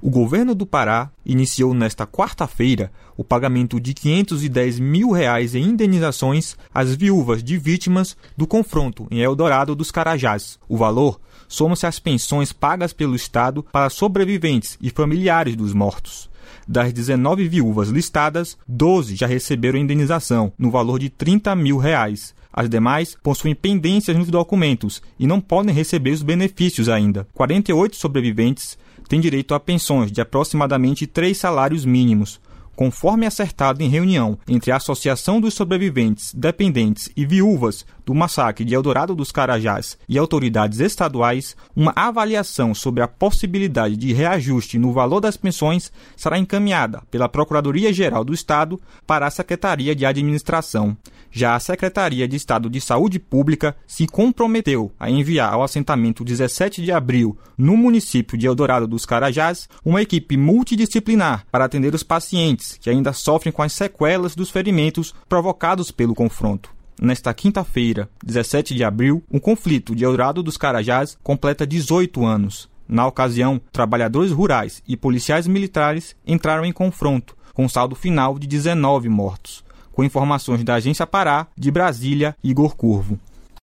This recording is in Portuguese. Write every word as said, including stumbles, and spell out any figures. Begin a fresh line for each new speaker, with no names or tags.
O governo do Pará iniciou nesta quarta-feira o pagamento de quinhentos e dez mil reais em indenizações às viúvas de vítimas do confronto em Eldorado dos Carajás. O valor soma-se às pensões pagas pelo Estado para sobreviventes e familiares dos mortos. Das dezenove viúvas listadas, doze já receberam indenização, no valor de trinta mil reais. As demais possuem pendências nos documentos e não podem receber os benefícios ainda. quarenta e oito sobreviventes têm direito a pensões de aproximadamente três salários mínimos. Conforme acertado em reunião entre a Associação dos Sobreviventes, Dependentes e Viúvas do Massacre de Eldorado dos Carajás e autoridades estaduais, uma avaliação sobre a possibilidade de reajuste no valor das pensões será encaminhada pela Procuradoria-Geral do Estado para a Secretaria de Administração. Já a Secretaria de Estado de Saúde Pública se comprometeu a enviar ao assentamento dezessete de abril, no município de Eldorado dos Carajás, uma equipe multidisciplinar para atender os pacientes que ainda sofrem com as sequelas dos ferimentos provocados pelo confronto. Nesta quinta-feira, dezessete de abril, o conflito de Eldorado dos Carajás completa dezoito anos. Na ocasião, trabalhadores rurais e policiais militares entraram em confronto, com saldo final de dezenove mortos. Com informações da Agência Pará, de Brasília, Igor Curvo.